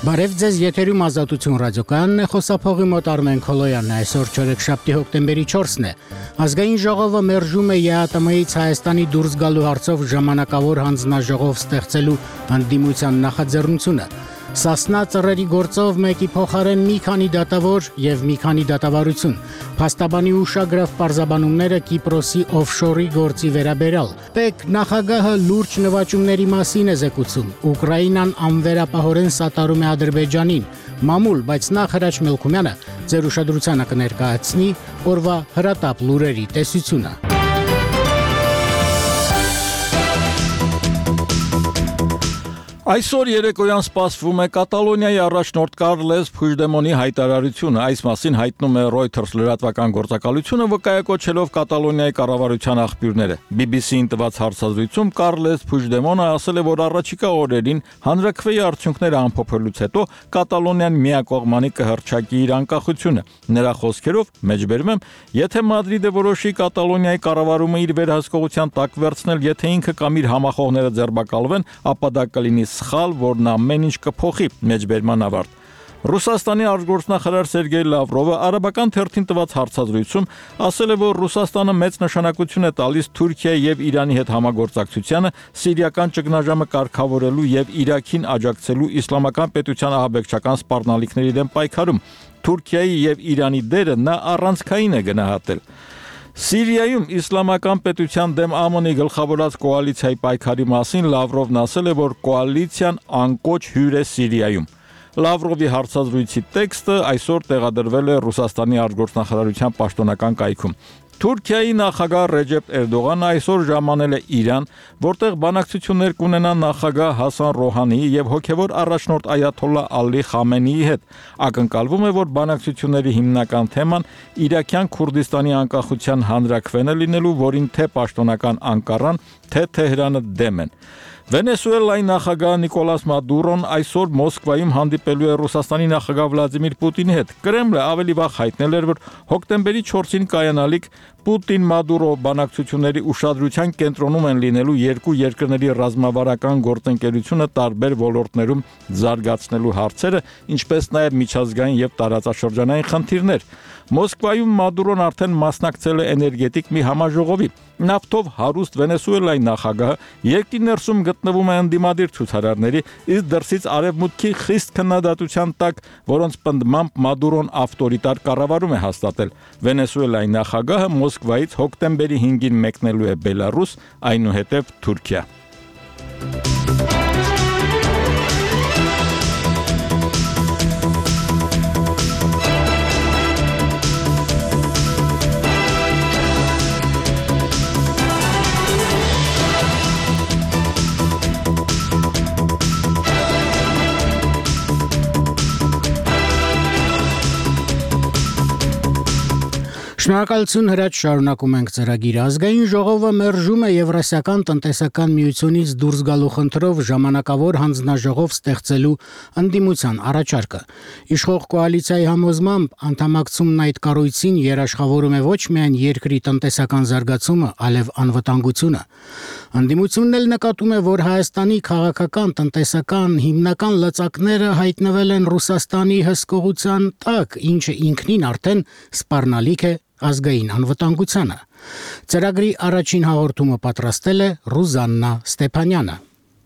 Բարև ձեզ, եթերում Ազատություն ռադիոկայանն է, խոսափողի մոտ Արմեն Քոլոյանն է, այսօր չորեքշաբթի հոկտեմբերի 4-ն է։ Ազգային ժողովը մերժում է ԵԱՏՄ-ից Հայաստանի դուրս գալու հարցով ժամանակավոր հանձնաժողով ստեղծելու ընդդիմության նախաձեռնությունը։ Սասնա ծռերի գործով մեկի փոխարեն մի քանի դատավոր եւ մի քանի դատավարություն։ Փաստաբանի ուշագրավ պարզաբանումները Կիպրոսի օֆշորի գործի վերաբերյալ։ ՊԵԿ նախագահը լուրջ նվաճումների մասին է զեկուցում։ Ուկրաինան անվերապահորեն սատարում է Ադրբեջանին։ Մամուլ, բայց նախ Հրաչ Մելքումյանը ձեր ուշադրությանը կներկայացնի օրվա հրատապ լուրերի տեսությունը։ Այսօր երեկոյան սպասվում է Կատալոնիայի առաջնորդ Կարլես Փուժդեմոնի հայտարարությունը։ Այս մասին հայտնում է Reuters լրատվական գործակալությունը, վկայակոչելով Կատալոնիայի կառավարության աղբյուրները։ BBC-ին տված հարցազրույցում Կարլես Փուժդեմոնը ասել է, որ առաջիկա օրերին հանրաքվեի արդյունքները ամփոփելուց հետո Կատալոնիան միակողմանի կհռչակի իր անկախությունը։ Նրա խոսքերով, մեջբերում եմ, եթե Մադրիդը որոշի Կատալոնիայի կառավարումը իր վերահսկողության տակ վերցնել, եթե ինքը կամ իր համախոհները ձերբակալվեն, ապա դա կլինի սխալ, որն ամեն ինչ կփոխի, մեջբերման ավարտ։ Ռուսաստանի արտգործնախարար Սերգեյ Լավրովը արաբական թերթին տված հարցազրույցում ասել է, որ Ռուսաստանը մեծ նշանակություն է տալիս Թուրքիայի եւ Իրանի հետ համագործակցությանը սիրիական ճգնաժամը կարգավորելու եւ Իրաքին աջակցելու իսլամական պետության ահաբեկչական սպառնալիքների դեմ պայքարում։ Թուրքիայի եւ Իրանի դերը նա առանցքային է գնահատել։ Սիրիայում իսլամական պետության դեմ ԱՄՆ-ի գլխավորած կոալիցիայի պայքարի մասին Լավրովն ասել է, որ կոալիցիան անկոչ հյուր է Սիրիայում։ Լավրովի հարցազրույցի տեքստը այսօր տեղադրվել է Ռուսաստանի արտգործնախարարության պաշտոնական կայքում։ Թուրքիայի նախագահ Ռեջեփ Էրդողանը այսօր ժամանել է Իրան, որտեղ բանակցություններ կունենա նախագահ Հասան Ռոհանիի եւ հոգեվոր առաջնորդ Այաթոլլա Ալի Խամենեիի հետ։ Ակնկալվում է, որ բանակցությունների հիմնական թեման Իրաքյան Քուրդիստանի անկախության հանրաքվեն է լինելու, որին թե պաշտոնական Անկարան, թե Թեհրանը դեմ են։ Վենեսուելայի նախագահ Նիկոլաս Մադուրոն այսօր Մոսկվայում հանդիպելու է Ռուսաստանի նախագահ Վլադիմիր Պուտինի հետ։ Կրեմլը ավելի վաղ հայտնել էր, որ հոկտեմբերի 4-ին կայանալիք Պուտին-Մադուրո բանակցությունների ուշադրության կենտրոնում են լինելու երկու երկրների ռազմավարական գործընկերությունը տարբեր ոլորտներում զարգացնելու հարցերը, ինչպես նաև միջազգային եւ տարածաշրջանային խնդիրներ։ Մոսկվայում Մադուրոն արդեն մասնակցել է էներգետիկ մի համաժողովի։ Նավթով հարուստ Վենեսուելայի նախագահը երկրի ներսում գտնվում է ընդդիմադիր ցուցարարների, իսկ դրսից արևմուտքի խիստ քննադատության տակ, որոնց պնդմամբ Մադուրոն ավտորիտար կառավարում է հաստատել։ Վենեսուելայի նախագահը Մոսկվայից հոկտեմբերի 5-ին մեկնելու է Բելարուս, այնուհետև Թուրքիա։ Շնորհակալություն Հրաչ, շարունակում ենք ծրագիրը։ Ազգային ժողովը մերժում է Եվրասիական տնտեսական միությունից դուրս գալու խնդրով ժամանակավոր հանձնաժողով ստեղծելու ընդդիմության առաջարկը։ Իշխող կոալիցիայի համոզմամբ անդամակցումն այդ կառույցին երաշխավորում է ոչ միայն երկրի տնտեսական զարգացումը, այլև անվտանգությունը։ Ընդդիմությունն էլ նկատում է, որ Հայաստանի քաղաքական, տնտեսական հիմնական լծակները հայտնվել են Ռուսաստանի հսկողության տակ, ինչը ինքնին արդեն սպառնալիք է ազգային անվտանգությանը։ Ծրագրի առաջին հաղորդումը պատրաստել է Ռուզաննա Ստեփանյանը։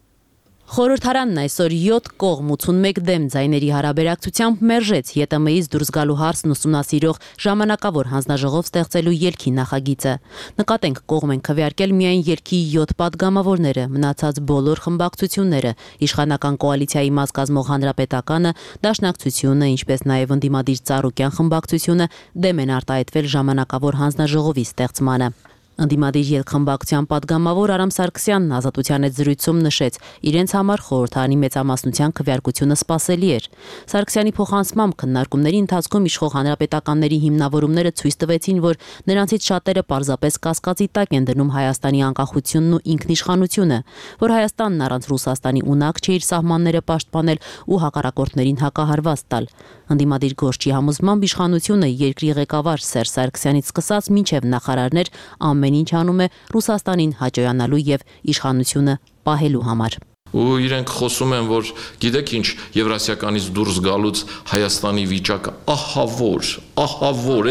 Խորհրդարանն այսօր 7 կողմ 81 դեմ ձայների հարաբերակցությամբ մերժեց ԵՏՄ-ից դուրս գալու հարցն ուսումնասիրող ժամանակավոր հանձնաժողով ստեղծելու ելքի նախագիծը։ Նկատենք, կողմ են քվեարկել միայն ելքի 7 падգամավորները, մնացած բոլոր խմբակցությունները, իշխանական կոալիցիայի մաս կազմող Հանրապետականը, Դաշնակցությունը, ինչպես նաև ընդդիմադիր Ծառուկյան խմբակցությունը դեմ են արտահայտվել ժամանակավոր հանձնաժողովի ստեղծմանը։ Ընդդիմադիր ելքխմբակցության падգամավոր Արամ Սարգսյանն Ազատության հետ զրույցում նշեց, իրենց համար խորհրդարանի մեծամասնության քվեարկությունը սպասելի էր։ Սարգսյանի փոխանցմամբ քննարկումների ընթացքում իշխող հանրապետականների հիմնավորումները ցույց տվեցին, որ նրանցից շատերը պարզապես կասկածի տակ են դնում Հայաստանի անկախությունն ու ինքնիշխանությունը, որ Հայաստանն առանց Ռուսաստանի ունակ չէ իր սահմանները պաշտպանել ու հակառակորդներին հակահարված տալ։ Ընդդիմադիր գործչի համոզմամբ իշխանությունը երկրի ղեկավար Սերժ Սարգսյանից սկսած մինչև նախարարներ ամեն ինչ անում է Ռուսաստանին հաճոյանալու եւ իշխանությունը պահելու համար։ Ու իրենք խոսում են, որ գիտեք ինչ, Եվրասիականից դուրս գալուց Հայաստանի վիճակը ահա որ,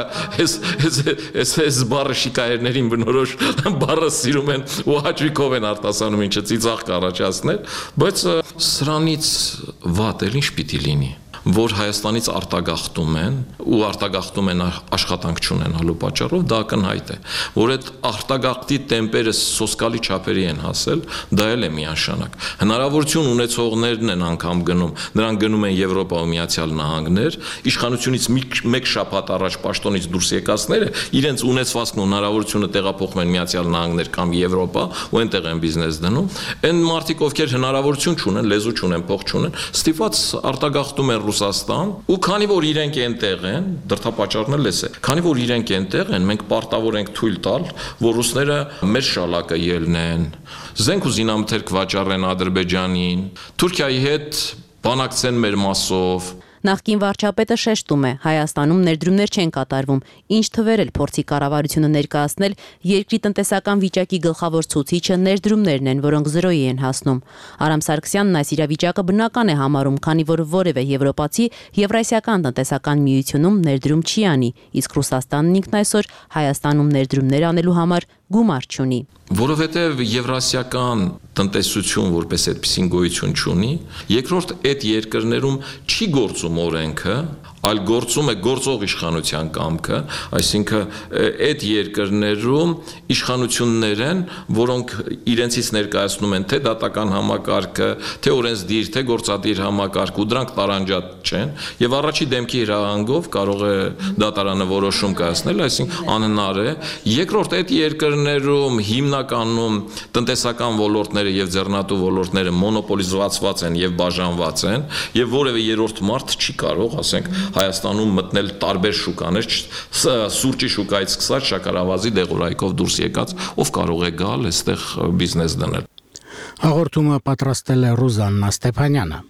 այս բառը շիկայերներին բնորոշ բառը սիրում են ու հաճույքով են արտասանում, ինչը ծիծաղ կառաջացնել, բայց սրանից վատ էլ ինչ պիտի լինի, որ Հայաստանից արտագաղթում են ու արտագաղթում են աշխատանք չունենալու պատճառով, դա ակնհայտ է, որ այդ արտագաղթի տեմպերը սոսկալի չափերի են հասել, դա էլ է միանշանակ։ Հնարավորություն ունեցողներն են անգամ գնում, նրանք գնում են Եվրոպա ու Միացյալ Նահանգներ, իշխանությունից մեկ շաբաթ առաջ պաշտոնից դուրս եկածները իրենց ունեցվածքն ու հնարավորությունը տեղափոխում են Միացյալ Նահանգներ կամ Եվրոպա ու այնտեղ են բիզնես դնում։ Այն մարդիկ, ովքեր հնարավորություն չունեն, լեզու չունեն, փող չունեն, ստիպված արտագաղթում են Ռուսաստան, ու քանի որ իրենք այնտեղ են, դրդապատճառն էլ էս է, քանի որ իրենք այնտեղ են, մենք պարտավոր ենք թույլ տալ, որ ռուսները մեր շալակը ելնեն, զենք ու զինամթերք վաճառեն Ադրբեջանին, Թուրքիայի հետ բանակցեն մեր մասով։ Նախկին վարչապետը շեշտում է, Հայաստանում ներդրումներ չեն կատարվում, ինչ թվեր էլ փորձի կառավարությունը ներկայացնել, երկրի տնտեսական վիճակի գլխավոր ցուցիչը ներդրումներն են, որոնք զրոյի են հասնում։ Արամ Սարգսյանն այս իրավիճակը բնական է համարում, քանի որ որևէ եվրոպացի Եվրասիական տնտեսական միությունում ներդրում չի անի, իսկ Ռուսաստանն ինքն այսօր Հայաստանում ներդրումներ անելու համար գումար չունի։ Որովհետև եվրասիական տնտեսություն որպես այդպիսին գոյություն չունի, երկրորդ այդ երկրներում չի գործում օրենքը, այլ գործում է գործող իշխանության կամքը, այսինքն այդ երկրներում իշխանություններ են, որոնք իրենցից ներկայացնում են թե դատական համակարգը, թե օրենսդիր, թե գործադիր համակարգ, ու դրանք տարանջատ չեն, եւ առաջի դեմքի հրահանգով կարող է դատարանը որոշում կայացնել, այսինքն անհնար է։ Երկրորդ այդ երկրներում հիմնականում տնտեսական ոլորտները եւ ձեռնատու ոլորտները մոնոպոլիզացված են եւ բաժանված են, եւ որևէ երրորդ մարդ չի կարող, ասենք, Հայաստանում մտնել տարբեր շուկաներ, սուրճի շուկայից սկսած շաքարավազի դեղորայքով դուրս եկած, ով կարող է գալ այստեղ բիզնես դնել։ Հաղորդումը պատրաստել է Ռուզաննա Ստեփանյանը։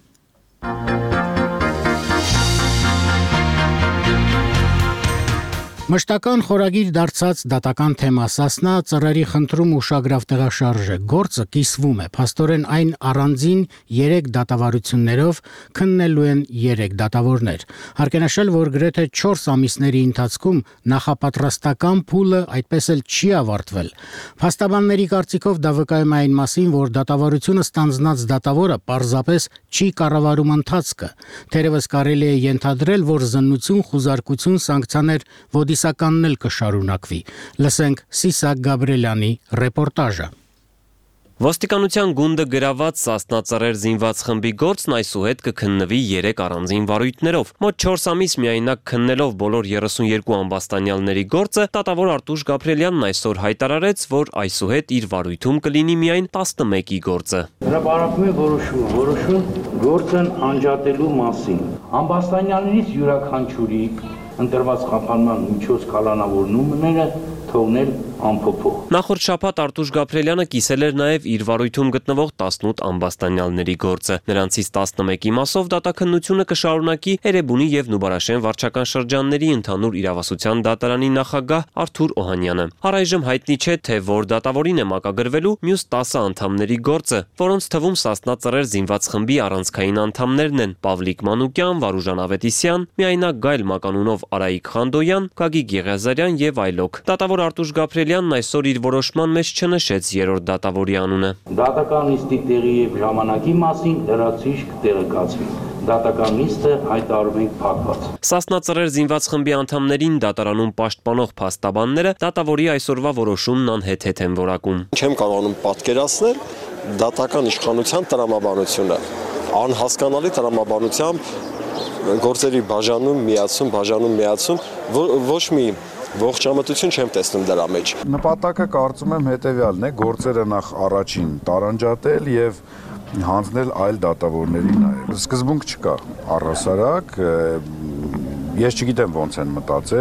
Մշտական խորագիր դարձած դատական թեմա Սասնա ծռերի խնդրում ուշագրավ տեղաշարժ է, գործը կիսվում է, փաստորեն այն առանձին 3 դատավարություններով քննելու են 3 դատավորներ։ Հարկ է նշել, որ գրեթե 4 ամիսների ընթացքում նախապատրաստական փուլը այդպես էլ չի ավարտվել։ Փաստաբանների կարծիքով դա վկայում է այն մասին, որ դատավարությունը ստանձնած դատավորը պարզապես չի կառավարում ընթացքը։ Թերևս կարելի է ենթադրել, որ զննություն, խուզարկություն, սանկցիաներ ոդիսականն էլ կշարունակվի։ Լսենք Սիսակ Գաբրելյանի ռեպորտաժը։ Ոստիկանության գունդը գրաված Սասնա ծռեր զինված խմբի գործն այսուհետ կքննվի 3 առանձին վարույթներով։ Մոտ 4 ամիս միայնակ քննելով բոլոր 32 ամբաստանյալների գործը, դատավոր Արտուշ Գաբրելյանն այսօր հայտարարեց, որ այսուհետ իր վարույթում կլինի միայն 11-ի գործը։ Հրապարակում է որոշում գործն անջատելու մասին։ Ամբաստանյալներից յուրաքանչյուրի ընտրված խափանման միջոց կալանավորումները թողնել անփոփոխ։ Նախորդ շաբաթ Արտուշ Գաբրելյանը կիսել էր նաև իր վարույթում գտնվող 18 ամբաստանյալների գործը։ Նրանցից 11-ի մասով դատաքննությունը կշարունակի Էրեբունի եւ Նուբարաշեն վարչական շրջանների ընդհանուր իրավասության դատարանի նախագահ Արթուր Օհանյանը։ Առայժմ հայտնի չէ, թե որ դատավորին է մակագրվելու մյուս 10 անդամների գործը, որոնց թվում Սասնա ծռեր զինված խմբի առանցքային անդամներն են՝ Պավլիկ Մանուկյան, Վարուժան Ավետիսյան, միայնակ Գայլ Մականունով Արայիկ Խանդոյան, Գագիկ Եղիազարյան եւ այլոք։ Դատավոր Արտուշ Գաբրելյանն այսօր իր որոշման մեջ չնշեց երրորդ դատավորի անունը։ Դատական նիստի տեղի եւ ժամանակի մասին լրացուցիչ կտեղեկացվի։ Դատական նիստը հայտարարում ենք փակված։ Սասնա ծռեր զինված խմբի անդամներին դատարանում պաշտպանող փաստաբանները դատավորի այսօրվա որոշումն անհեթեթ են որակում։ Չեմ կարողանում պատկերացնել դատական իշխանության տրամաբանությունը, անհասկանալի տրամաբանությամբ գործերի բաժանում միացում, ոչ մի ողջամտություն չեմ տեսնում դրա մեջ։ Նպատակը կարծում եմ հետևյալն է, գործերը նախ առաջին տարանջատել եւ հանձնել այլ դատավորների նաեւ։ Սկզբունք չկա, առհասարակ, ես չգիտեմ ոնց են մտածել,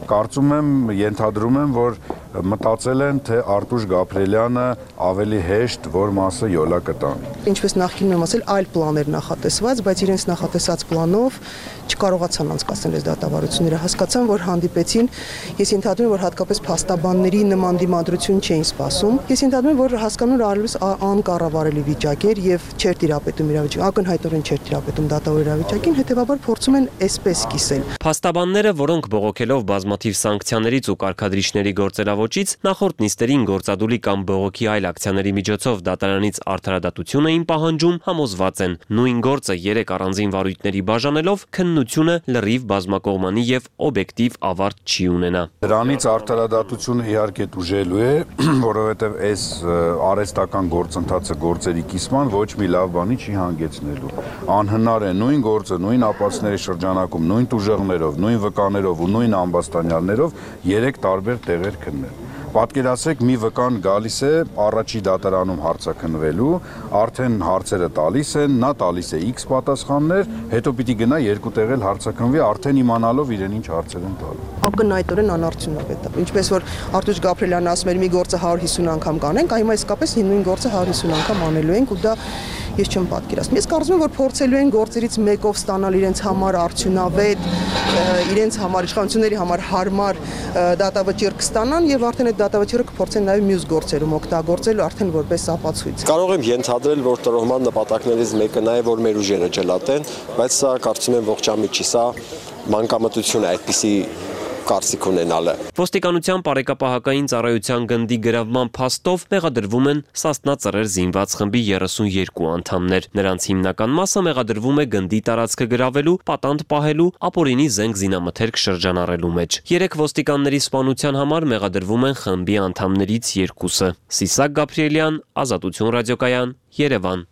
Կարծում եմ, ենթադրում եմ, որ մտածել են, թե Արտուշ Գաբրելյանը ավելի հեշտ որ մասը յոլա կտանի։ Ինչպես նախկինում եմ ասել, այլ պլաններ նախատեսված, բայց իրենց նախատեսած պլանով չկարողացան անցկացնել այս դատավարությունները։ Հասկացան, որ հանդիպեցին, ես ենթադրում եմ, որ հատկապես փաստաբանների նման դիմադրություն չէին սպասում։ Ես ենթադրում եմ, որ հասկանում էր այլևս անկառավարելի վիճակ էր եւ չէր տիրապետում իրավիճակին, ակնհայտորեն չէր տիրապետում դատավոր իրավիճակին, հետեւաբար փորձում են այսպես կիսել։ Փաստաբանները, որոնք բողոքելով բազմաթիվ սանկցիաներից ու կարգադրիչների գործելավոճից, նախորդ նիստերին գործադուլի կամ բողոքի այլ ակցիաների միջոցով դատարանից արդարադատություն էին պահանջում, համոզված են, նույն գործը 3 առանձին վարույթների բաժանելով քննությունը լրիվ բազմակողմանի եւ օբյեկտիվ ավարտ չի ունենա։ Դրանից արդարադատությունը իհարկե դժվար է, որովհետեւ այս արհեստական գործընթացը գործերի կիսման ոչ մի լավ բանի չի հանգեցնելու։ Անհնար է նույն գործը նույն ապացների շրջանակում, նույն տուժեղներով, նույն վկաներով ու նույն ամբաստանյալներով 3 տարբեր տեղեր քննել։ Պատկերացրեք, մի վկան գալիս է առաջի դատարանում հարցաքննվելու, արդեն հարցերը տալիս են, նա տալիս է X պատասխաններ, հետո պիտի գնա 2 տեղել հարցաքննվի, արդեն իմանալով իրեն ինչ հարցեր են տալու։ Ակնհայտորեն անարդյունավետ է։ Ինչպես որ Արտուշ Գաբրելյանը ասում էր, մի գործը 150 անգամ կանենք, հիմա իսկապես նույն գործը 150 անգամ անելու ենք ու դա ես չեմ պատկերացնում։ Ես կարծում եմ, որ փորձելու են գործերից մեկով ստանալ իրենց համար արդյունավետ, իրենց համար իշխանությունների համար հարմար դատավճիռ կստանան եւ արդեն այդ դատավճիռը կփորձեն նաեւ մյուս գործերում օգտագործել արդեն որպես ապացույց։ Կարող եմ ենթադրել, որ տրոհման նպատակներից մեկը նաեւ որ մեր ուժերը ջլատեն, բայց սա կարծում եմ ողջամիտ չի, սա մանկամտություն է այդպիսի կարծիք ունենալը։ Ոստիկանության բարեկապահական ծառայության գնդի գրավման փաստով մեղադրվում են Սասնա ծռեր զինված խմբի 32 անդամներ։ Նրանց հիմնական մասը մեղադրվում է գնդի տարածքը գրավելու, պատանդ պահելու, ապօրինի զենք զինամթերք շրջանառելու մեջ։ 3 ոստիկանների սպանության համար մեղադրվում են խմբի անդամներից 2-ը։ Սիսակ Գաբրիելյան, Ազատություն ռադիոկայան, Երևան։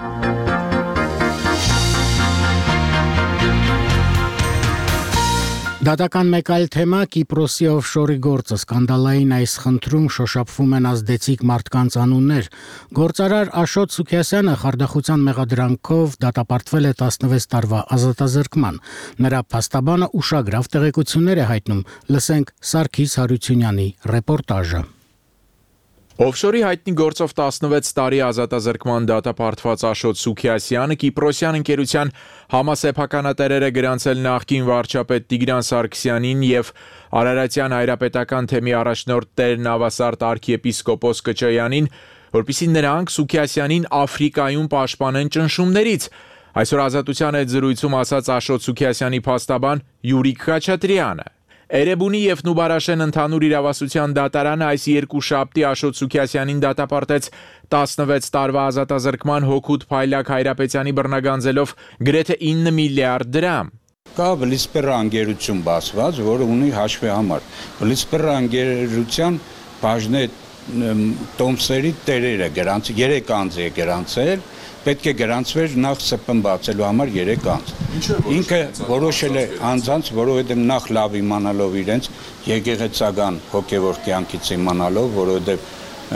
Դատական մեկ այլ թեմա Կիպրոսի օֆշորի գործը սկանդալային այս խնդրում շոշափվում են ազդեցիկ մարդկանց անուններ։ Գործարար Աշոտ Սուքիասյանը խարդախության մեղադրանքով դատապարտվել է 16 տարվա ազատազրկման։ Նրա փաստաբանը ուշագրավ տեղեկություններ է հայտնում։ Լսենք Սարգիս Հարությունյանի ռեպորտաժը։ Օֆշորի հայտնի գործով 16 տարի ազատազրկման դատապարտված Աշոտ Սուքիասյանը Կիպրոսյան ընկերության համասեփականատերերը գրանցել նախկին վարչապետ Տիգրան Սարգսյանին եւ Արարատյան հայրապետական թեմի առաջնորդ Տեր Նավասարդ arczepiskopos Կճոյանին, որպեսզի նրանք Սուքիասյանին Աֆրիկայում պաշտպանեն ճնշումներից։ Այսօր Ազատության հետ զրույցում ասաց Աշոտ Սուքիասյանի փաստաբան Յուրիկ Խաչատրյանը։ Էրեբունի եւ Նուբարաշեն ընդհանուր իրավասության դատարանը այս երկուշաբթի Աշոտ Սուքիասյանին դատապարտեց 16 տարվա ազատազրկման հօգուտ Փայլակ Հայրապետյանի բռնագանձելով գրեթե 9 միլիարդ դրամ։ Կա Բլիսպերա ընկերություն բացված, որը ունի հաշվի համար։ Բլիսպերա ընկերության բաժնե տոմսերի տերերը գրանցել 3 անձ է գրանցել, պետք է գրանցվեր նախ ՍՊԸ բացելու համար 3 անձ։ Ինքը որոշել է անձանց, որովհետև նախ լավ իմանալով իրենց եկեղեցական հոգևոր կյանքից իմանալով, որովհետև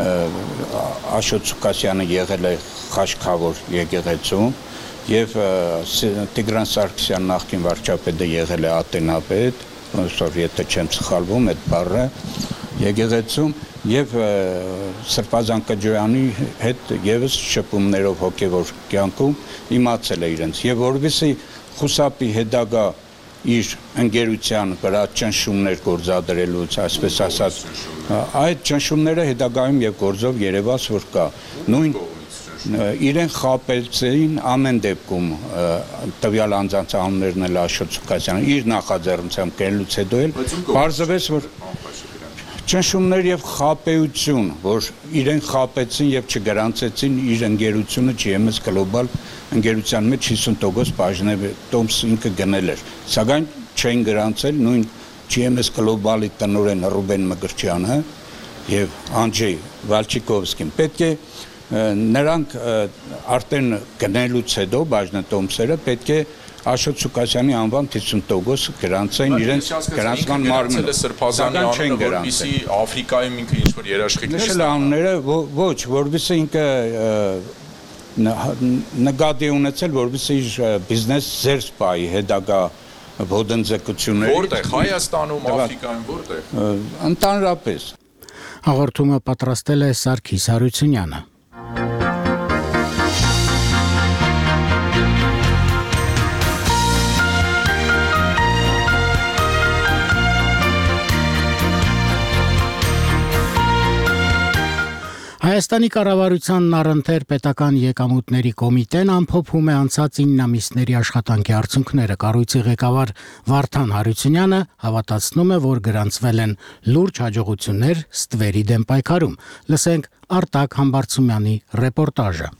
Աշոտ Սուքիասյանը եղել է խաչքավոր եկեղեցում եւ Տիգրան Սարգսյան նախկին վարչապետը եղել է ատենապետ, եթե չեմ սխալվում, այդ բառը եկեղեցում եւ Սրբազան Կճոյանի հետ եւս շփումներով հոգեվոր կյանքում իմացել է իրենց եւ որովհետեւ խուսափի հետագա իր ընկերության վրա ճնշումներ գործադրելուց, այսպես ասած, այդ ճնշումները հետագայում եւ գործով երևաց, որ կա նույն իրեն խապեցին ամեն դեպքում տվյալ անձանց անուններն էլ Աշոտ Սուքիասյանը իր նախաձեռնությամբ կերելուց հետո էլ բարձվեց, որ ճնշումներ եւ խապեություն, որ իրեն խապեցին եւ չգրանցեցին իր ընկերությունը GMS Global ընկերության մեջ 50% բաժնե տոմս ինքը գնել էր, սակայն չէին գրանցել նույն GMS Global-ի տնօրեն Ռուբեն Մկրտչյանը եւ Անջեյ Վալչիկովսկին։ Պետք է նրանք արդեն գնելուց հետո բաժնե տոմսերը պետք է Աշոտ Սուքիասյանի անվան 50% գրանցային իրենց գրանցման մարմինը, սակայն չեն գրանցել։ Որպեսզի Աֆրիկայում ինքը ինչ-որ երաշխիքներ նշել անունները, ոչ, որպեսզի ինքը նկատի ունեցել, որպեսզի իր բիզնես զերծ պահի հետագա ոդնձգությունների։ Որտեղ Հայաստանում, Աֆրիկայում, որտեղ։ Ընդհանրապես Հաղորդումը պատրաստել է Սարգիս Հարությունյանը։ Հայաստանի կառավարությանն առընթեր պետական եկամուտների կոմիտեն ամփոփում է անցած 9 ամիսների աշխատանքի արդյունքները։ Կառույցի ղեկավար Վարդան Հարությունյանը հավատացնում է, որ գրանցվել են լուրջ հաջողություններ ստվերի դեմ պայքարում։ Լսենք Արտակ Համբարձումյանի ռեպորտաժը։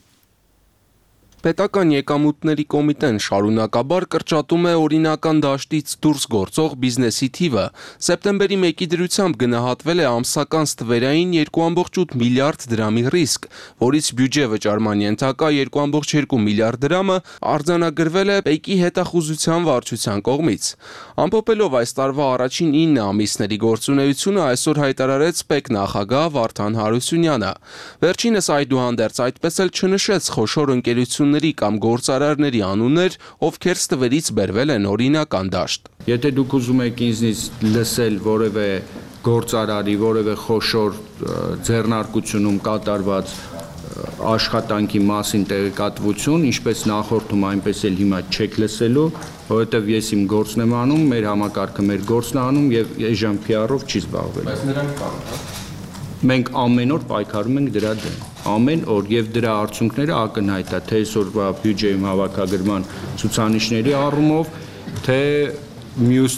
Պետական եկամուտների կոմիտեն շարունակաբար կրճատում է օրինական դաշտից դուրս գործող բիզնեսի թիվը։ Սեպտեմբերի 1-ի դրությամբ գնահատվել է ամսական ստվերային 2.8 միլիարդ դրամի ռիսկ, որից բյուջե վճարման ենթակա 2.2 միլիարդ դրամը արձանագրվել է ՊԵԿ-ի հետախուզության վարչության կողմից։ Ամփոփելով այս տարվա առաջին 9 ամիսների գործունեությունը այսօր հայտարարեց ՊԵԿ նախագահ Վարդան Հարությունյանը։ Վերջինս այդուհանդերձ այդպես էլ չնշեց խոշոր ընկերությունների կամ գործարարների անուններ, ովքեր ստվերից բերվել են օրինական դաշտ։ Եթե դուք ուզում եք ինձնից լսել որևէ գործարարի, որևէ խոշոր ձեռնարկությունում կատարված աշխատանքի մասին տեղեկատվություն, ինչպես նախորդում, այնպես էլ հիմա չեք լսելու, որովհետև ես իմ գործն եմ անում, մեր համակարգը մեր գործն է անում եւ այժմ PR-ով չի զբաղվել։ Բայց նրանք կան։ Մենք ամեն օր պայքարում ենք դրա դեմ։ Ամեն օր եւ դրա արդյունքները ակնհայտ է, թե այսօրվա բյուջեի հավաքագրման ցուցանիշների առումով, թե մյուս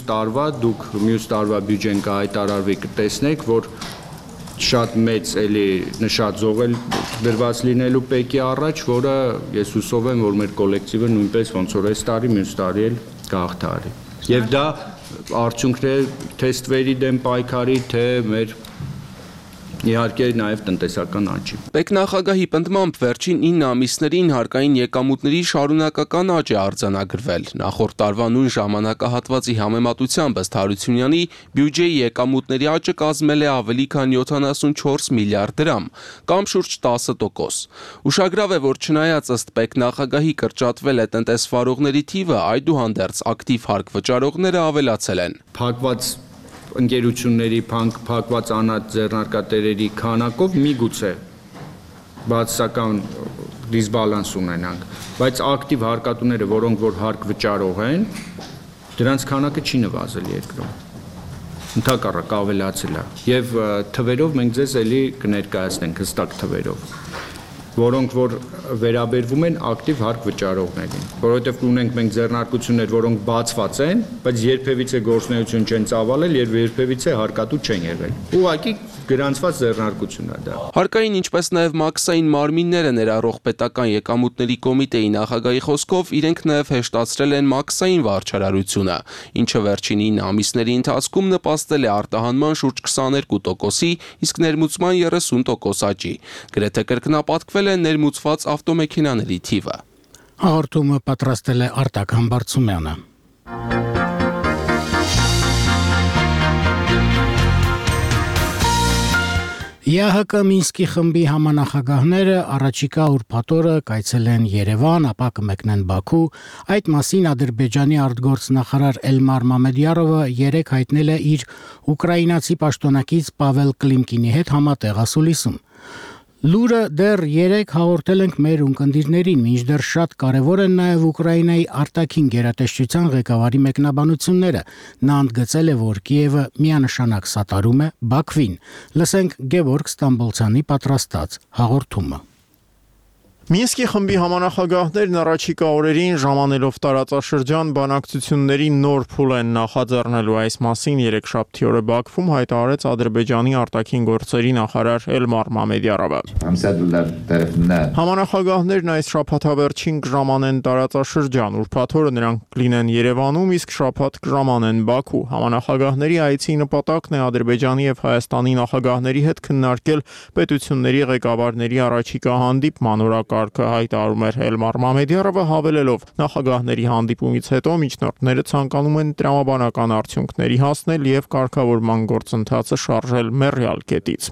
տարվա բյուջեն կհայտարարվի, կտեսնեք, որ շատ մեծ էլի նշաձողել դրված լինելու ՊԵԿ-ի առաջ, որը ես հուսով եմ, որ մեր կոլեկտիվը նույնպես ոնց որ այս տարի, մյուս տարի էլ կհաղթահարի։ Եվ դա արդյունքներ թե ստվերի դեմ պայքարի, թե մեր իհարկե նաև տնտեսական աճի։ ՊԵԿ նախագահի պնդմամբ վերջին 9 ամիսներին հարկային եկամուտների շարունակական աճ է արձանագրվել։ Նախորդ տարվա նույն ժամանակահատվածի համեմատությամբ ըստ Հարությունյանի բյուջեի եկամուտների աճը կազմել է ավելի քան 74 միլիարդ դրամ, կամ շուրջ 10%։ Ուշագրավ է, որ չնայած ըստ ՊԵԿ նախագահի կրճատվել է տնտեսվարողների թիվը, այդուհանդերձ ակտիվ հարկ վճարողները ավելացել են։ Փակված ընկերությունների փակված անհատ ձեռնարկատերերի քանակով միգուցե բացասական դիսբալանս ունենանք, բայց ակտիվ հարկատուները, որոնք որ հարկ վճարող են, դրանց քանակը չի նվազել երկրում։ Ընդհակառակ ավելացել է։ Եվ թվերով մենք ձեզ էլի կներկայացնենք հստակ թվերով, որոնք որ վերաբերվում են ակտիվ հարկ վճարողներին, որովհետև ունենք մենք ձեռնարկություններ, որոնք բացված են, բայց երբևիցե գործունեություն չեն ծավալել, երբևիցե հարկատու չեն եղել։ Ուղղակի գրանցված ձեռնարկություն է դա։ Հարկային ինչպես նաև մաքսային մարմինները ներառող պետական եկամուտների կոմիտեի նախագահի խոսքով իրենք նաև հեշտացրել են մաքսային վարչարարությունը, ինչը վերջին 9 ամիսների ընթացքում նպաստել է արտահանման շուրջ 22%-ի, իսկ ներմուծման 30% աճի։ Գրեթե կրկնապատկվել է ներմուծված ավտոմեքենաների թիվը։ Հաղորդումը պատրաստել է Արտակ Համբարձումյանը։ ԵԱՀԿ Մինսկի խմբի համանախագահները առաջիկա ուրբաթ օրը կայցելեն Երևան, ապա կմեկնեն Բաքու։ Այդ մասին Ադրբեջանի արտգործնախարար Էլմար Մամեդյարովը երեկ հայտնել է իր ուկրաինացի պաշտոնակից Պավել Կլիմկինի հետ համատեղ ասուլիսում։ Լուրը դեռ երեք հաղորդել ենք մեր ունկնդիրներին, մինչդեռ շատ կարևոր են նաև Ուկրաինայի արտաքին գերատեսչության ղեկավարի մեկնաբանությունները։ Նա ընդգծել է, որ Կիևը միանշանակ սատարում է Բաքվին։ Լսենք Գևորգ Ստամբոլցյանի պատրաստած հաղորդումը։ Մինսկի խմբի համանախագահներն առաջիկա օրերին ժամանելով տարածաշրջան բանակցությունների նոր փուլ են նախաձեռնելու այս մասին երեքշաբթի օրը Բաքվում հայտարարեց Ադրբեջանի արտաքին գործերի նախարար Էլմար Մամեդյարովը։ Համանախագահներն այս շաբաթավերջին կժամանեն տարածաշրջան, ուրբաթ օրը նրանք կլինեն Երևանում, իսկ շաբաթ կժամանեն Բաքու։ Համանախագահների այցի նպատակն է Ադրբեջանի եւ Հայաստանի նախագահների հետ քննարկել պետությունների ղեկավարների առաջիկա հանդիպման օրակարգ շարքը, հայտարարում էր Էլմար Մամեդյարովը, հավելելով. նախագահների հանդիպումից հետո միջնորդները ցանկանում են տրամաբանական արդյունքների հասնել եւ կարգավորման գործընթացը շարժել մեռյալ կետից։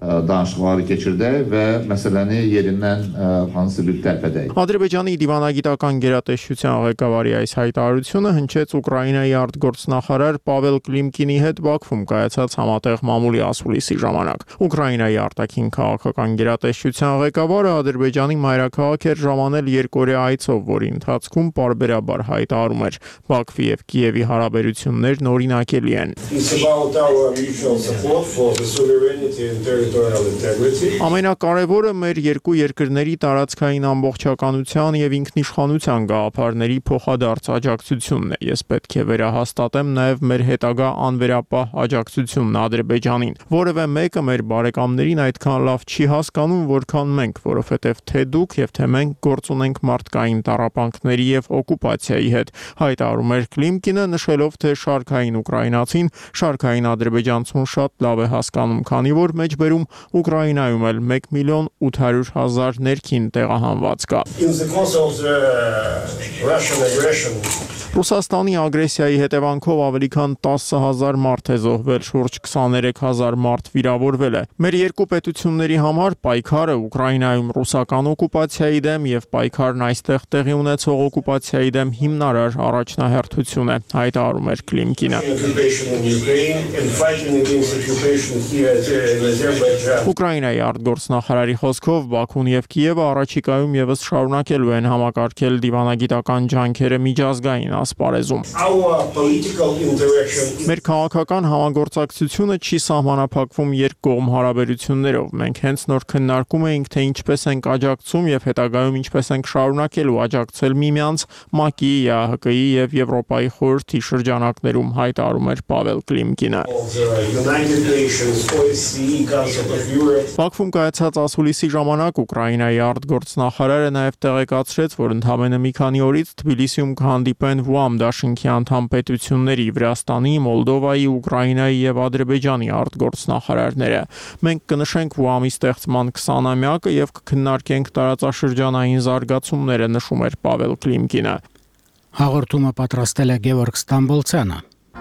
Ադրբեջանի դիվանագիտական գերատեսչության ղեկավարի այս հայտարարությունը հնչեց Ուկրաինայի արտգործնախարար Պավել Կլիմկինի հետ Բաքվում կայացած համատեղ մամուլի ասուլիսի ժամանակ։ Ուկրաինայի արտաքին քաղաքական գերատեսչության ղեկավարը Ադրբեջանի մայրաքաղաք էր ժամանել երկօրյա այցով, որի ընթացքում պարբերաբար հայտարարում էր. Բաքվի եւ Կիևի հարաբերություններն օրինակելի են։ Ամենակարևորը մեր երկու երկրների տարածքային ամբողջականության եւ ինքնիշխանության գաղափարների փոխադարձ աջակցությունն է։ Ես պետք է վերահաստատեմ նաեւ մեր հետագա անվերապահ աջակցությունն Ադրբեջանին։ Որևէ մեկը մեր բարեկամներին այդքան լավ չի հասկանում, որքան մենք, որովհետեւ թե դուք եւ թե մենք գործ ունենք մարդկային տառապանքների եւ օկուպացիայի հետ, հայտարարում էր Կլիմկինը, նշելով, թե շարքային ուկրաինացին շարքային ադրբեջանցուն շատ լավ է հասկանում, քանի որ մեջբերում Ուկրաինայում էլ 1,800,000 ներքին տեղահանված կա։ Ռուսաստանի ագրեսիայի հետևանքով ավելի քան 10,000 մարդ է զոհվել, շուրջ 23,000 մարդ վիրավորվել է։ Մեր երկու պետությունների համար պայքարը Ուկրաինայում ռուսական օկուպացիայի դեմ եւ պայքարն այստեղ տեղի ունեցող օկուպացիայի դեմ հիմնարար առաջնահերթություն է, հայտարարում էր Կլիմկինը։ Ուկրաինայի արտգործնախարարի խոսքով Բաքուն եւ Կիևը առաջիկայում եւս շարունակելու են համակարգել դիվանագիտական ջանքերը միջազգային ասպարեզում։ Մեր քաղաքական համագործակցությունը չի սահմանափակվում երկկողմ հարաբերություններով։ Մենք հենց նոր քննարկում էինք, թե ինչպես ենք աջակցում եւ հետագայում ինչպես ենք շարունակելու աջակցել միմյանց ՄԱԿ-ի, ԵԱՀԿ-ի եւ Եվրոպայի խորհրդի շրջանակներում, հայտարարում էր Պավել Կլիմկինը։ Բաքվում կայացած ասուլիսի ժամանակ Ուկրաինայի արտգործնախարարը նաեւ տեղեկացրեց, որ ընդամենը մի քանի օրից Թբիլիսիում կհանդիպեն ՎԱՄ դաշինքի անդամ պետությունների Վրաստանի, Մոլդովայի, Ուկրաինայի եւ Ադրբեջանի արտգործնախարարները։ Մենք կնշենք ՎԱՄ-ի ստեղծման 20-ամյակը եւ կքննարկենք տարածաշրջանային զարգացումները, նշում էր Պավել Կլիմկինը։ Հաղորդումը պատրաստել է Գևորգ Ստամբոլցյանը։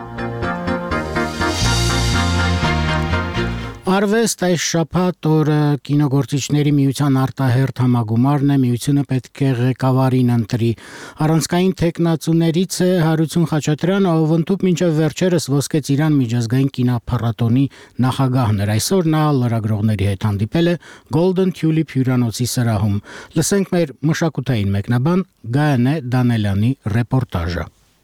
Արվեստ այս շաբաթ օրը կինոգործիչների միության արտահերթ համագումարն է, միությունը պետք է ղեկավարին ընտրի։ Առանցքային թեկնածուներից է Հարություն Խաչատրյանը, ով ընդཐུպ մինչև վերջերս Ոսկե Ծիրան միջազգային կինոփառատոնի նախագահն էր։ Այսօր նա լրագրողների հետ հանդիպել է Golden Tulip հյուրանոցի սրահում։ Լսենք մեր մշակութային մեկնաբան Գայանե Դանելյանի ռեպորտաժը։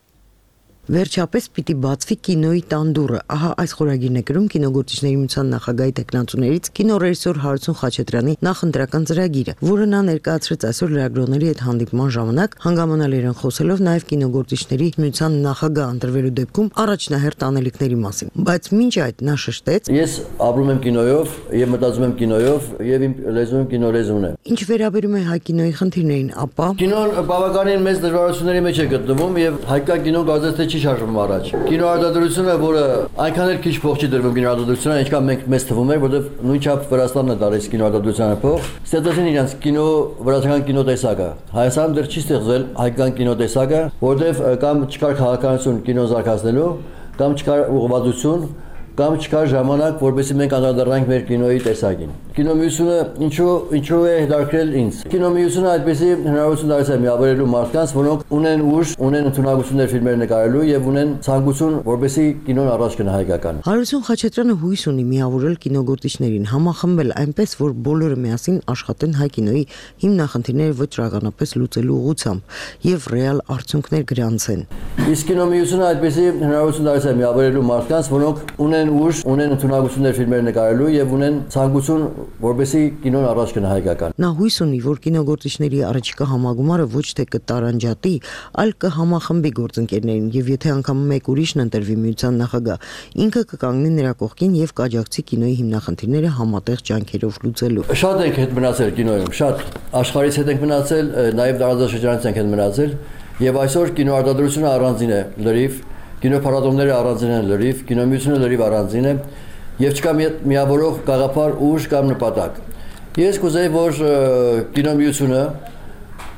Վերջապես պիտի բացվի կինոյի տանդուռը։ Ահա այս խորագիրն է գրում կինոգործիչների միության նախագահի տեխնացուներից կինոռեժիսոր Հարություն Խաչատրյանի նախընտրական ծրագիրը, որը նա ներկայացրեց այսօր լրագրողների հետ հանդիպման ժամանակ, հանգամանալերեն խոսելով նաև կինոգործիչների միության նախագահ ընտրվելու դեպքում առաջնահերթ անելիքների մասին։ Բայց մինչ այդ նա շեշտեց. Ես ապրում եմ կինոյով եւ մտածում եմ կինոյով եւ իմ լեզուն կինոլեզուն է։ Ինչ վերաբերում է հայ կինոյի խնդիրներին, ապա կինոն բավականին մեծ դժվարությունների մեջ է գտնվում եւ հայկական կինոն գազես թե չի շարժվում առաջ։ Կինոարտադրությունը, որը այնքան էլ քիչ փող չի դրվում կինոարտադրությանը, ինչքան մենք մեզ թվում էր, որովհետև նույնչափ Վրաստանն է դարել կինոարտադրությանը փող, ստեղծեցին իրենց կինո վրացական կինոտեսակը։ Հայաստանում դեռ չի ստեղծվել հայկական կինոտեսակը, որովհետև կամ չկար քաղաքականություն կինո զարգացնելու, կամ չկար ուղղվածություն, կամ չկար ժամանակ, որպեսզի մենք անդրադառնանք մեր կինոյի տեսակին։ Կինոմիությունը ինչու է հետաքրքրել ինձ։ Կինոմիությունը այդպեսի հնարավորություն տալիս է միավորելու մարդկանց, որոնք ունեն ուժ, ունեն ընդունակություններ ֆիլմեր նկարելու եւ ունեն ցանկություն, որպեսզի կինոն առաջ գնա հայկական։ Հարություն Խաչատրյանը հույս ունի միավորել կինոգործիչներին, համախմբել այնպես, որ բոլորը միասին աշխատեն հայ կինոյի հիմնախնդիրները վճռականապես լուծելու ուղղությամբ եւ ռեալ արդյունքներ գրանցեն։ Իսկ կինոմիությունը այդպեսի հնարավորություն տալիս է միավորելու մարդկանց, որոնք ունեն ուժ, ունեն ընդունակություններ ֆիլմեր նկարելու եւ ունեն ցանկություն, որպեսզի կինոն առաջ գնա հայկական։ Նա հույս ունի, որ կինոգործիչների առաջիկա համագումարը ոչ թե կտարանջատի, այլ կհամախմբի գործընկերներին եւ եթե անգամ մեկ ուրիշն ընտրվի միության նախագահ, ինքը կկանգնի նրա կողքին եւ կաջակցի կինոյի հիմնախնդիրները համատեղ ջանքերով լուծելու։ Շատ ենք հետ մնացել կինոյում, շատ աշխարհից հետ ենք մնացել, նաեւ տարածաշրջանից ենք հետ մնացել եւ այսօր կինոարտադրությունը առանձին է լրիվ, կինոփառատոները առանձին են լրիվ, կինոմիությունը լրիվ առանձին է եւ չկա միավորող գաղափար ուժ կամ նպատակ։ Ես կուզեի, որ կինոմիությունը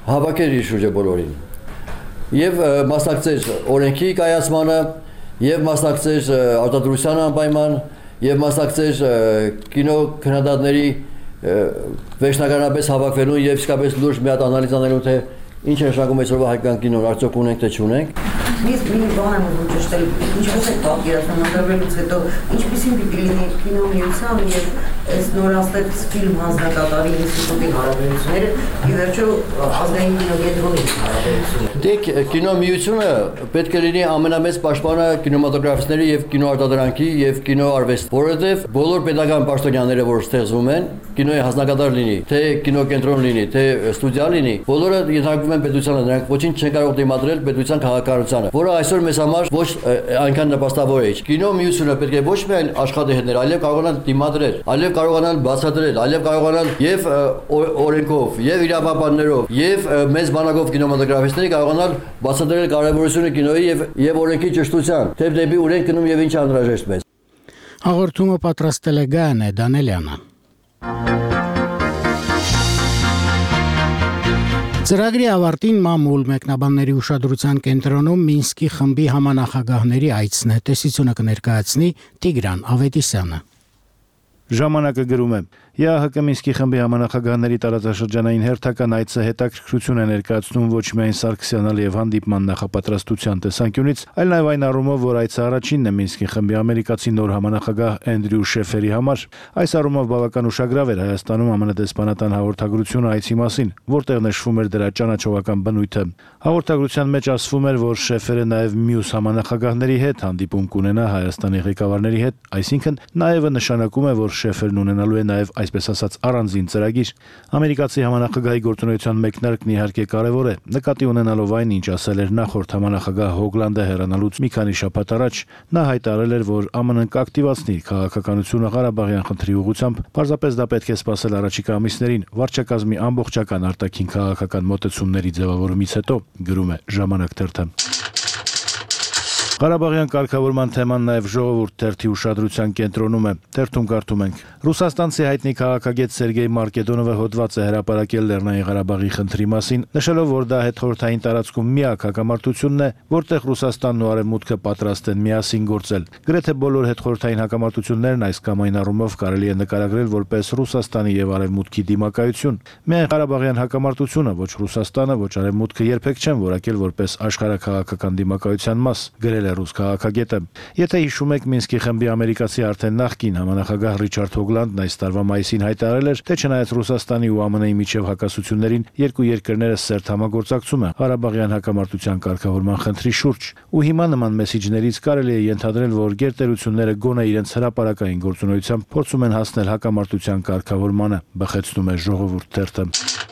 հավաքեր իր շուրջը բոլորին։ Եվ մասնակցեր օրենքի կայացմանը, եւ մասնակցեր արտադրության անպայման, եւ մասնակցեր կինո քննադատների վերջնականապես հավաքվելուն եւ իսկապես լուրջ մի հատ անալիզ անելու թե ինչ է նշանակում այսօրվա հայկական կինոն, արդյոք ունենք թե չունենք։ Ես մի բան եմ ուզում ճշտել, ինչպես է պատկերացնում ընտրվելուց հետո, ինչպիսին պիտի լինի կինոմիության եւ այս նորաստեղծ ֆիլմ հանձնակատարի ինստիտուտի հարաբերությունները, ի վերջո ազգային կինոկենտրոնի հարաբերությունները։ Դեք կինոմիությունը պետք է լինի ամենամեծ պաշտպանը կինեմատոգրաֆիստների եւ կինոարտադրանքի եւ կինոարվեստի, որովհետեւ բոլոր պետական պաշտոնյաները, որ ստեղծվում են, կինոյի հանձնակատար լինի, թե կինոկենտրոն լինի, թե ստուդիա լինի, բոլորը ենթարկվում են պետությանը, նրանք ոչինչ չեն կարող դիմադրել պետության քաղաքականությանը, որը այսօր մեզ համար ոչ այնքան նպաստավոր է։ Կինոմիությունը պետք է ոչ միայն աշխատի հետներ, այլև կարողանալ դիմադրել, այլև կարողանալ բացատրել, այլև կարողանալ եւ օրենքով, եւ իրավաբաններով, եւ մեծ բանակով կինեմատոգրաֆիստների կարողանալ բացատրել կարեւորությունը կինոյի եւ օրենքի ճշտության, թե դեպի ուր են գնում եւ ինչ անհրաժեշտ մեզ։ Հաղորդումը պատրաստել է Գայանե Դանելյանը։ Ծրագրի ավարտին մամուլ մեկնաբանների ուշադրության կենտրոնում Մինսկի խմբի համանախագահների այցն է, տեսությունը կներկայացնի Տիգրան Ավետիսյանը։ Ժամանակը գրում է. ԵԱՀԿ Մինսկի խմբի համանախագահների տարածաշրջանային հերթական այցը հետաքրքրություն է ներկայացնում ոչ միայն Սարգսյանալ եւ հանդիպման նախապատրաստության տեսանկյունից, այլ նաեւ այն առումով, որ այցը առաջինն է Մինսկի խմբի ամերիկացի նոր համանախագահ Էնդրյու Շեֆերի համար։ Այս առումով բավական ուշագրավ էր Հայաստանում ԱՄՆ դեսպանատան հաղորդագրությունը այցի մասին, որտեղ նշվում էր դրա ճանաչողական բնույթը։ Հաղորդագրության մեջ ասվում էր, որ Շեֆերը նաեւ մյուս համանախագահների հետ հանդիպում կունենա Հայաստանի ղեկավարների հետ, այսինքն նաեւ նշանակում է, որ Շեֆերն ունենալու է նաեւ այսպես ասած առանձին ծրագիր։ Ամերիկացի համանախագահի գործունեության մեկնարկն իհարկե կարևոր է, նկատի ունենալով այն, ինչ ասել էր նախորդ համանախագահ Հոգլանդը հեռանալուց մի քանի շաբաթ առաջ, նա հայտարարել էր, որ ԱՄՆ-ն կակտիվացնի քաղաքականությունը Ղարաբաղյան խնդրի ուղղությամբ, պարզապես դա պետք է սպասել առաջիկա ամիսներին, վարչակազմի ամբողջական արտաքին քաղաքական մոտեցումների ձևավորումից հետո, գրում է Ժամանակ թերթը։ Ղարաբաղյան կարգավորման թեման նաև ժողովուրդ թերթի ուշադրության կենտրոնում է։ Թերթում կարդում ենք. Ռուսաստանցի հայտնի քաղաքագետ Սերգեյ Մարկեդոնովը հոդված է հրապարակել Լեռնային Ղարաբաղի խնդրի մասին, նշելով, որ դա հետխորհրդային տարածքում միակ հակամարտությունն է, որտեղ Ռուսաստանն ու Արևմուտքը պատրաստ են միասին գործել։ Գրեթե բոլոր հետխորհրդային հակամարտություններն այս կամ այն առումով կարելի է նկարագրել որպես Ռուսաստանի եւ Արևմուտքի դիմակայություն։ Միայն Ղարաբաղյան հակամարտությունը ոչ Ռուսաստանը, ոչ Արևմուտքը երբեք չեն որակել որպես աշխարհաքաղաքական դիմակայության մաս, գրել է ռուս քաղաքագետը։ Եթե հիշում եք, Մինսկի խմբի ամերիկացի արդեն նախկին համանախագահ Ռիչարդ Հոգլանդն այս տարվա մայիսին հայտարարել էր, թե չնայած Ռուսաստանի ու ԱՄՆ-ի միջև հակասություններին, երկու երկրները սերտ համագործակցում են Ղարաբաղյան հակամարտության կարգավորման խնդրի շուրջ։ Ու հիմա նման մեսիջներից կարելի է ենթադրել, որ գերտերությունները գոնե իրենց հրապարակային գործունեությամբ փորձում են հասնել հակամարտության կարգավորմանը, բխեցնում է Ժողովուրդ թերթը։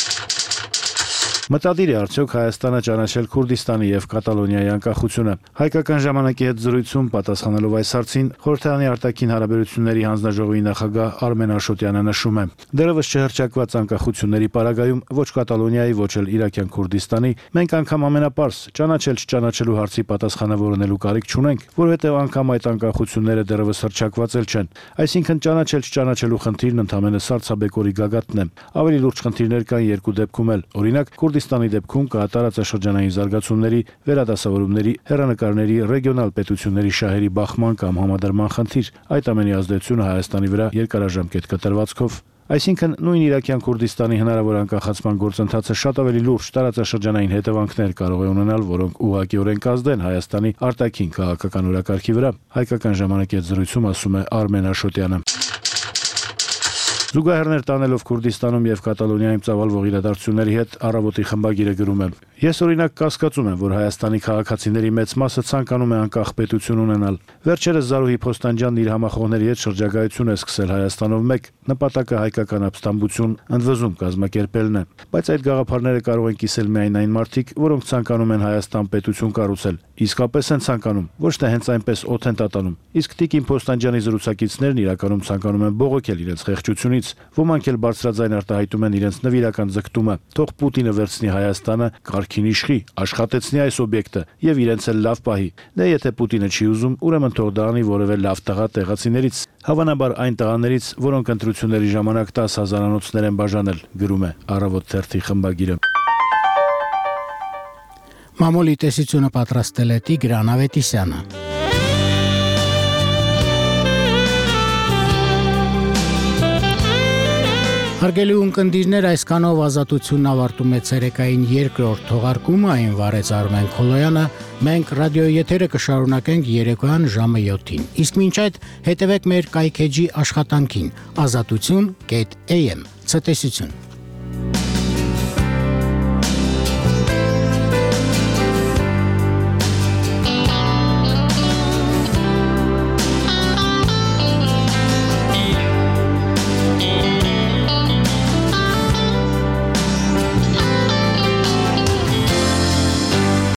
Մտադիր է արդյոք Հայաստանը ճանաչել Քուրդիստանի եւ Կատալոնիայի անկախությունը։ Հայկական ժամանակի հետ զրույցում պատասխանելով այս հարցին, Խորհրդարանի արտաքին հարաբերությունների հանձնաժողովի նախագահ Արմեն Աշոտյանը նշում է. դեռևս չհռչակված անկախությունների պարագայում ոչ Կատալոնիայի, ոչ էլ Իրաքյան Քուրդիստանի մենք անգամ ամենապարզ ճանաչել-չճանաչելու հարցի պատասխանը որոնելու կարիք չունենք, որովհետեւ անգամ այդ անկախությունները դեռևս հռչակված էլ չեն։ Այսինքն ճանաչել-չճանաչելու խնդիրն ընդհանրապես սարսափեկորի գագաթն է։ Ավելի լուրջ խնդիրներ կան երկու դեպքում էլ։ Օրինակ Քուրդիստանի դեպքում կա տարածաշրջանային զարգացումների, վերադասավորումների, հեռանկարների, ռեգիոնալ պետությունների շահերի բախման կամ համադրման խնդիր։ Այդ ամենի ազդեցությունը Հայաստանի վրա երկարաժամկետ կտրվածքով։ Այսինքն նույն Իրաքյան Քուրդիստանի հնարավոր անկախացման գործընթացը շատ ավելի լուրջ տարածաշրջանային հետևանքներ կարող է ունենալ, որոնք ուղղակիորեն կազդեն Հայաստանի արտաքին քաղաքական օրակարգի վրա։ Հայկական ժամանակի հետ զրույցում ասում է Արմեն Աշոտյանը։ Զուգահեռներ տանելով Քուրդիստանում եւ Կատալոնիայում ծավալվող իրադարձությունների հետ Առավոտի խմբագիրը գրում է. Ես օրինակ կասկածում եմ, որ Հայաստանի քաղաքացիների մեծ մասը ցանկանում է անկախ պետություն ունենալ։ Վերջերս Զարուհի Փոստանջյանն իր համախոհների հետ շրջագայություն է սկսել Հայաստանով մեկ, նպատակը հայկական ապստամբություն, ընդվզում կազմակերպելն է։ Բայց այդ գաղափարները կարող են կիսել միայն այն մարդիկ, որոնք ցանկանում են Հայաստան պետություն կառուցել։ Իսկապես են ցանկանում, ոչ թե հենց այնպես օդ են տատանում։ Իսկ Տիկին Փոստանջյանի զրուցակիցներն իրականում ցանկանում են բողոքել իրենց խեղճությունից, ոմանք էլ բարձրաձայն արտահայտում են իրենց նվիրական ձգտումը։ Թող Պուտինը վերցնի Հայաստանը, կարգին իշխի, աշխատեցնի այս օբյեկտը եւ իրենց էլ լավ պահի։ Դե եթե Պուտինը չի ուզում, ուրեմն թող դա անի որևէ լավ տղա տեղացիներից, հավանաբար այն տղաներից, որոնք ընտրությունների ժամանակ 10 հազարանոցներ են բաժանել, գրում է Առավոտ թերթի խմբագիրը։ Մամուլի տեսությունը պատրաստել է Տիգրան Ավետիսյանը։ Հարգելի ունկնդիրներ, այսքանով ազատությունն ավարտում է ցերեկային երկրորդ թողարկումը, այն վարեց Արմեն Քոլոյանը, մենք ռադիոյի եթերը կշարունակենք երեկոյան ժամը 7-ին։ Իսկ մինչ այդ հետևեք մեր կայքեջի աշխատանքին azatutun.am. Ցտեսություն։